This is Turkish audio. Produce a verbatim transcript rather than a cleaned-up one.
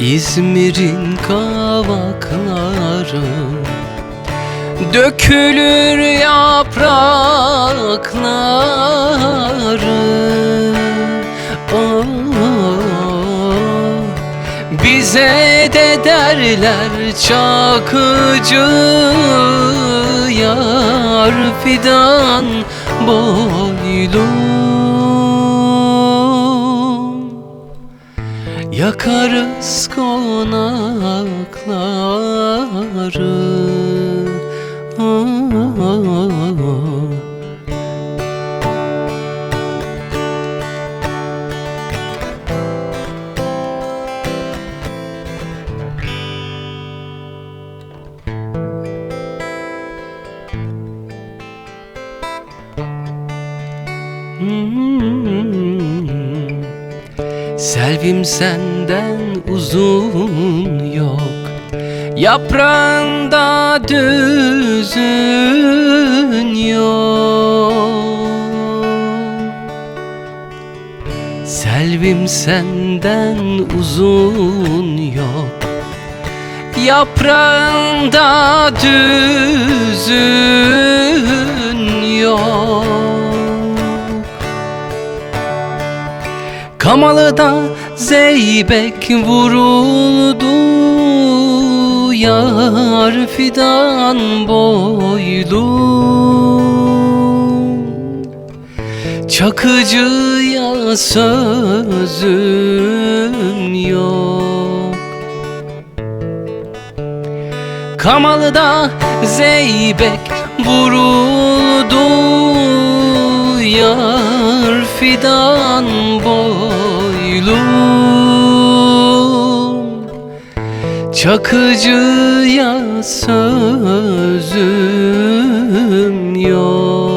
İzmir'in kavakları dökülür yaprakları. Oh, bize de derler Çakıcı, yar fidan boylum. Yakarız konakları. Selvim senden uzun yok, yaprağında düzün yok. Selvim senden uzun yok, yaprağında düzün yok. Kamalı'da zeybek vuruldu, yar fidan boylum. Çakıcıya sözüm yok. Kamalı'da zeybek vuruldu, yar fidan boylum. Çakıcıya sözüm yok.